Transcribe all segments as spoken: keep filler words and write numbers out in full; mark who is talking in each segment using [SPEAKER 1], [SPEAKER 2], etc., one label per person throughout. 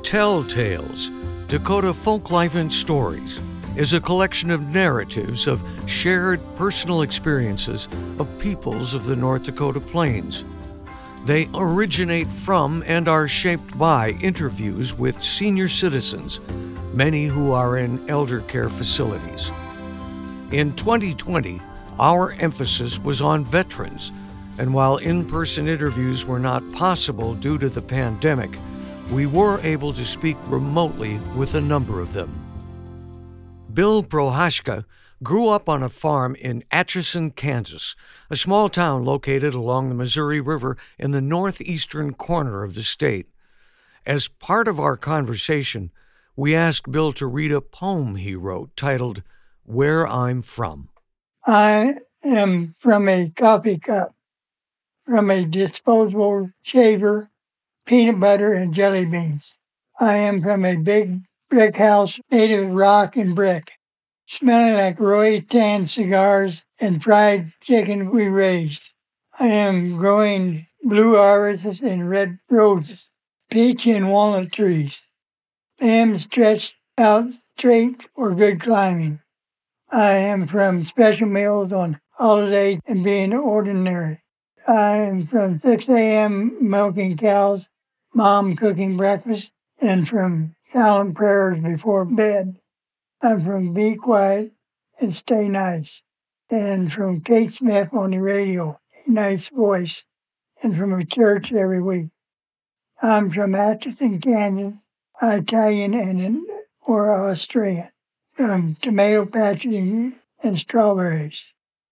[SPEAKER 1] Tell Tales, Dakota Folklife and Stories, is a collection of narratives of shared personal experiences of peoples of the North Dakota Plains. They originate from and are shaped by interviews with senior citizens, many who are in elder care facilities. In twenty twenty, our emphasis was on veterans, and while in-person interviews were not possible due to the pandemic, we were able to speak remotely with a number of them. Bill Prohashka grew up on a farm in Atchison, Kansas, a small town located along the Missouri River in the northeastern corner of the state. As part of our conversation, we asked Bill to read a poem he wrote titled Where I'm From.
[SPEAKER 2] I am from a coffee cup, from a disposable shaver, peanut butter, and jelly beans. I am from a big brick house made of rock and brick, smelling like Roy Tan cigars and fried chicken we raised. I am growing blue irises and red roses, peach and walnut trees. I am stretched out straight for good climbing. I am from special meals on holidays and being ordinary. I am from six a.m. milking cows, mom cooking breakfast, and from silent prayers before bed. I'm from Be Quiet and Stay Nice, and from Kate Smith on the radio, a nice voice, and from a church every week. I'm from Atchison, Kansas, Italian and or Austrian, from tomato patches and strawberries.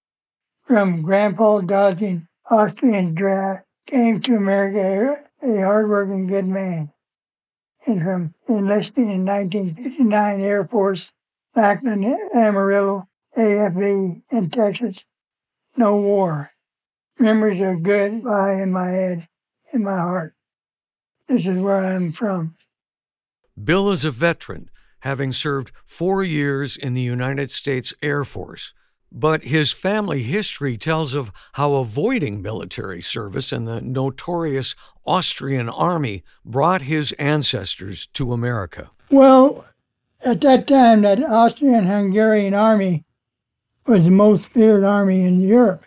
[SPEAKER 2] From Grandpa dodging Austrian draft, came to America a hardworking good man. And from enlisting in nineteen fifty-nine Air Force, Lackland, Amarillo, A F V, in Texas, no war. Memories are good lie in my head, in my heart. This is where I'm from.
[SPEAKER 1] Bill is a veteran, having served four years in the United States Air Force. But his family history tells of how avoiding military service in the notorious Austrian army brought his ancestors to America.
[SPEAKER 2] Well, at that time, that Austrian-Hungarian army was the most feared army in Europe.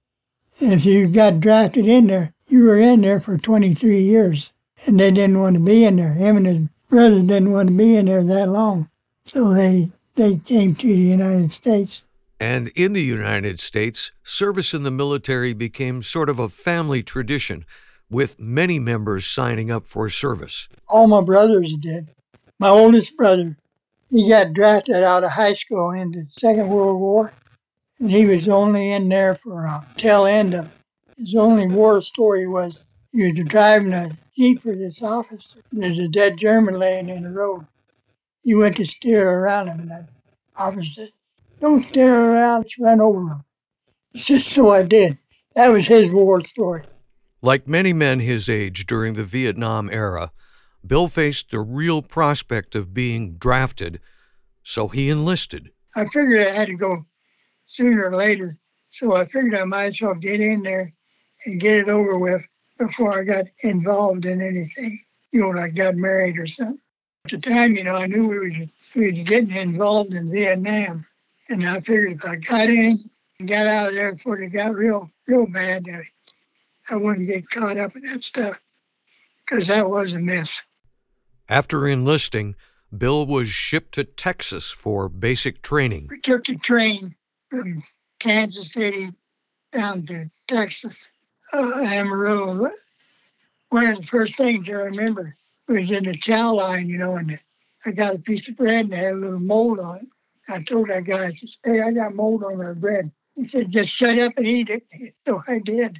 [SPEAKER 2] If you got drafted in there, you were in there for twenty-three years, and they didn't want to be in there. Him and his brother didn't want to be in there that long, so they they came to the United States.
[SPEAKER 1] And in the United States, service in the military became sort of a family tradition, with many members signing up for service.
[SPEAKER 2] All my brothers did. My oldest brother, he got drafted out of high school in the Second World War, and he was only in there for a tail end of it. His only war story was he was driving a Jeep for this officer, and there's a dead German laying in the road. He went to steer around him, and that officer said, "Don't stare around, just run over him." He said, so I did. That was his war story.
[SPEAKER 1] Like many men his age during the Vietnam era, Bill faced the real prospect of being drafted, so he enlisted.
[SPEAKER 2] I figured I had to go sooner or later, so I figured I might as well get in there and get it over with before I got involved in anything, you know, like got married or something. At the time, you know, I knew we were, we were getting involved in Vietnam. And I figured if I got in and got out of there before it got real, real bad, I, I wouldn't get caught up in that stuff, because that was a mess.
[SPEAKER 1] After enlisting, Bill was shipped to Texas for basic training.
[SPEAKER 2] We took the train from Kansas City down to Texas, uh, Amarillo. One of the first things I remember was in the chow line, you know, and I got a piece of bread and it had a little mold on it. I told that guy, I said, "Hey, I got mold on my bread." He said, "Just shut up and eat it." So I did.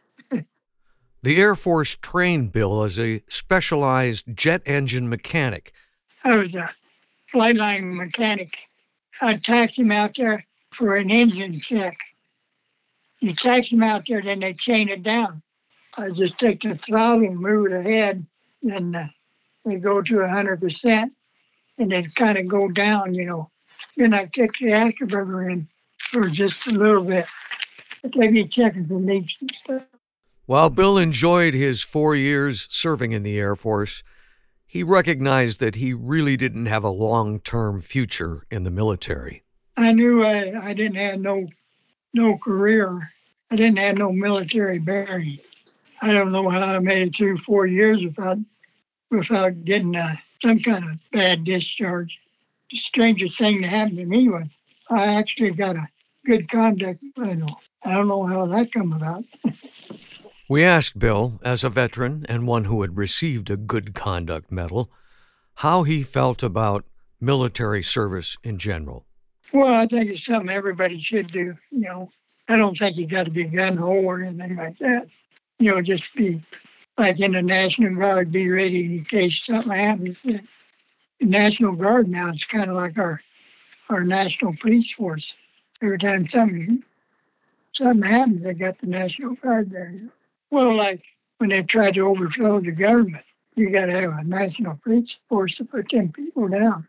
[SPEAKER 1] The Air Force trained Bill as a specialized jet engine mechanic.
[SPEAKER 2] I was a flight line mechanic. I taxi him out there for an engine check. You taxi him out there, then they chain it down. I just take the throttle and move it ahead, then uh, they go to one hundred percent, and then kind of go down, you know. Then I kick the afterburner in for just a little bit. They be checking for leaks and stuff.
[SPEAKER 1] While Bill enjoyed his four years serving in the Air Force, He recognized that he really didn't have a long-term future in the military.
[SPEAKER 2] I knew I, I didn't have no no career. I didn't have no military bearing. I don't know how I made it through four years without without getting uh, some kind of bad discharge. The strangest thing that happened to me was I actually got a good conduct medal. I don't know how that come about.
[SPEAKER 1] We asked Bill, as a veteran and one who had received a good conduct medal, how he felt about military service in general.
[SPEAKER 2] Well, I think it's something everybody should do. You know, I don't think you got to be gun-ho or anything like that. You know, just be like in the National Guard, be ready in case something happens. The National Guard now is kind of like our our national police force. Every time something something happens, they got the National Guard there. Well, like when they tried to overthrow the government, you got to have a national police force to put them people down.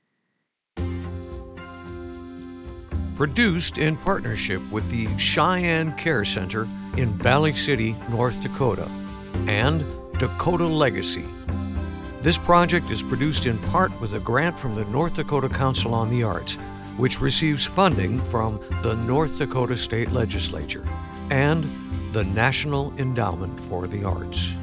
[SPEAKER 1] Produced in partnership with the Cheyenne Care Center in Valley City, North Dakota, and Dakota Legacy. This project is produced in part with a grant from the North Dakota Council on the Arts, which receives funding from the North Dakota State Legislature and the National Endowment for the Arts.